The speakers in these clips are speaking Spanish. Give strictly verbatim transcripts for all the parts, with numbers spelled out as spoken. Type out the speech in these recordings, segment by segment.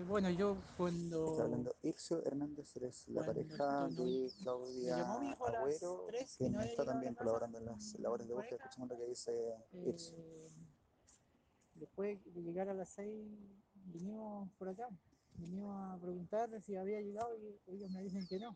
bueno, yo Está cuando, hablando Ircio Hernández, eres la cuando pareja esto no, de me llamó mi Claudia hijo a las Agüero, tres y no quien había está llegado a la también casa colaborando en las labores mi de búsqueda, pareja, escuchando lo que dice Ircio. eh, después de llegar a las seis vinimos por acá, vinimos a preguntar si había llegado y ellos me dicen que no.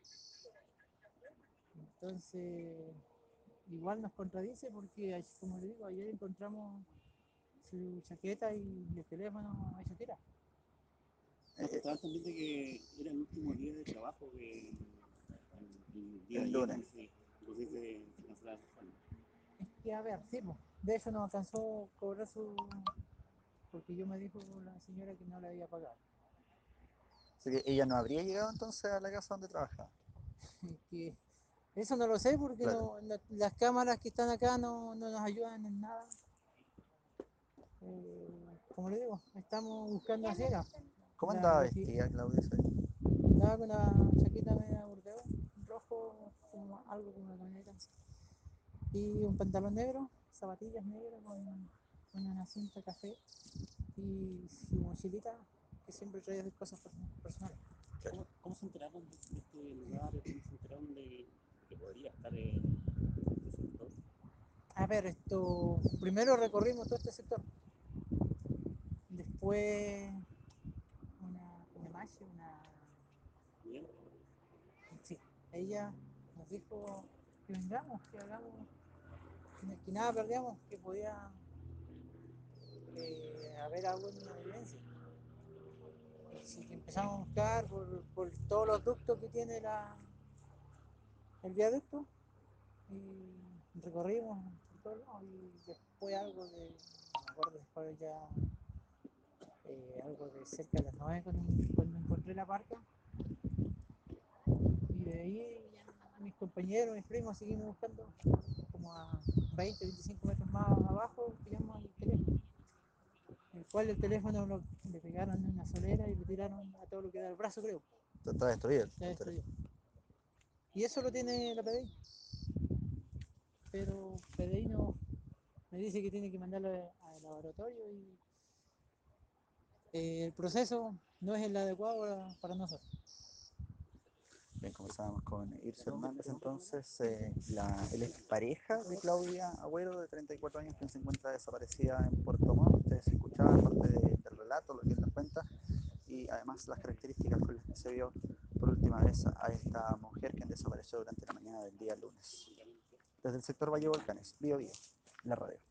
Entonces, igual nos contradice porque, como le digo, ayer encontramos su chaqueta y el teléfono ahí se tira. Nos contaban también de que era el último día de trabajo, que el, el día el de ayer, lunes. Sí, entonces se, se cancelaba su sueldo. Es que, a ver, sí, pues, de eso no alcanzó a cobrar su... porque yo me dijo la señora que no le había pagado. Así que ella no habría llegado entonces a la casa donde trabajaba. Es que eso no lo sé porque Claro. no, la- las cámaras que están acá no, no nos ayudan en nada. Eh, como le digo, estamos buscando a ciegas. ¿Cómo La andaba investi- vestida Claudia ese día? Estaba con una chaqueta media bordeo, rojo, como algo como una camioneta. Y un pantalón negro, zapatillas negras con, con una cinta café y su mochilita que siempre trae cosas personales. Claro. ¿Cómo, cómo se enteraron de, de este lugar? ¿Cómo se enteraron de, de que podría estar en este sector? A ver, esto, primero recorrimos todo este sector, después una, una machi, una... ¿Bien? Sí, ella nos dijo que vengamos, que hagamos, que, que nada perdíamos, que podía eh, haber algo en una evidencia. Así que empezamos a buscar por, por todos los ductos que tiene la, el viaducto y recorrimos por todos lados y después algo de, no me acuerdo, después ya eh, algo de cerca de las nueve cuando, cuando encontré la parca y de ahí mis compañeros, mis primos seguimos buscando como a veinte, veinticinco metros más abajo, pillamos el teléfono, el cual el teléfono lo, le pegaron en una solera y le tiraron a todo lo que da el brazo, creo. Está destruido el, Está el destruido. teléfono. Y eso lo tiene la P D I, pero P D I no, me dice que tiene que mandarlo al laboratorio y eh, el proceso no es el adecuado para, para nosotros. Bien, conversábamos con Ircio Hernández entonces, eh, la, él es pareja de Claudia Agüero, de treinta y cuatro años, quien se encuentra desaparecida en Puerto Montt. Ustedes escuchaban parte de, del relato, lo que él nos cuenta, y además las características con las que se vio por última vez a esta mujer quien desapareció durante la mañana del día lunes. Desde el sector Valle Volcanes, Bío Bío, la radio.